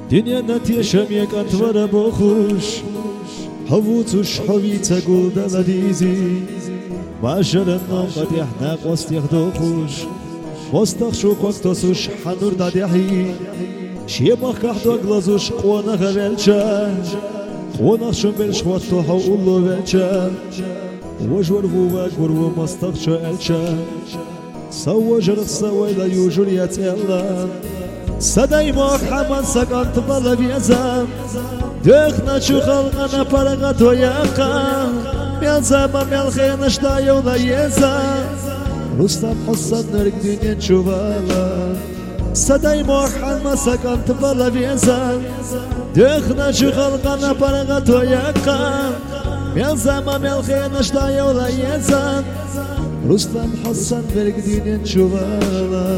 دنيا نتيشم يك أنتورا بخوش حووتش حويتا قولدا لديزي ما جرنا قد يحناق واستيخدوخوش واستخشوك وقتوسوش حنور داديحي شيمخ كحدو أغلازوش قوانا غرالشا قوانا شمبلش واتوحا أولو والشا وجور هواك ورو مستخشا ألشا سوا جرق سوا لا يوجر يتألا صدای ماک همان سکانت بالا بیازم دخنا چو خلقنا پرگت و یقم میازم میل خینش دایولا یزم رستم حسن نرگ دنیا چو بالا صدای ماک همان سکانت بالا بیازم دخنا چو خلقنا پرگت و یقم میازم میل خینش دایولا یزم رستم حسن نرگ دنیا چو بالا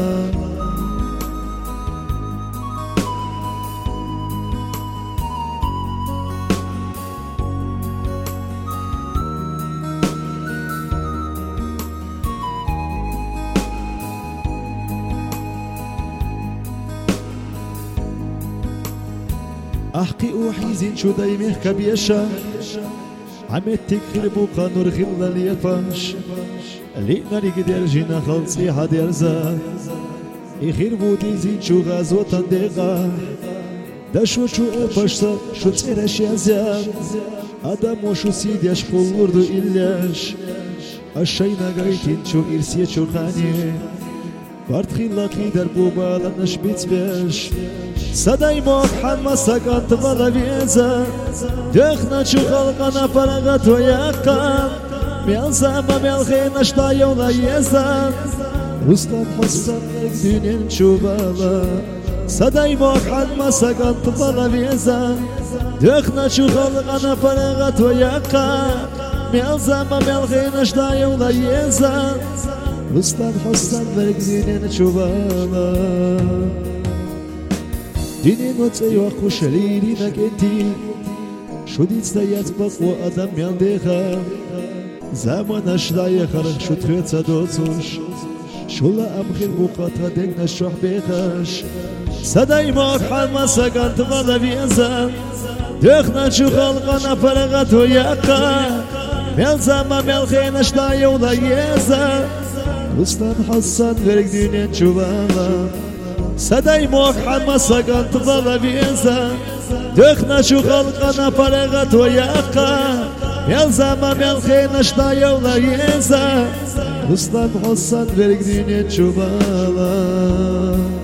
أحكي وحيزين شو دايمه كبيشة عمت تكخير بوقا نور غلا ليفاش اللي ناري قدر جينا خلصي حد يرزا يخير بودي زين شو غازو تندقا دا شو افاشتا شو تسيرش يزيان آدم وشو سيديش قلوردو إلاش الشينا قايتين شو إرسية شو خاني بارد خلاقي در بوبالا نشبيت بيش صدای ماک همه سکانت بالا بیزم دخنا چو خلقنا پرگت و یقم میازم میل خینش دایولا یزم رستم حسن یک دنیا چو بالا صدای ماک همه سکانت بالا بیزم دخنا چو خلقنا پرگت و یقم میازم میل خینش دایولا یزم رستم حسن یک دنیا چو بالا ديني نوتي وخوش ليلي نكنتي شديد ستيات بقوى أدم ينديخا زمان أشلاي خرق شو تخيطة دوتوش شولا أمخير بوقاتها دينا الشوح بيخاش صداي ماك حالما ساقانت بالا بيزا دخنا شو خلقنا فرغت وياقا ميل زمان ميل خين أشلاي ولا يزا رستم حسن غيرك دنيا شبالا صدای ماک همه سکانت بالا بیزم دخنا شو خلقنا پرگت و یقم میلزم میل خینش دایولا یزم رستم حسن ورگ دنیا چو بالا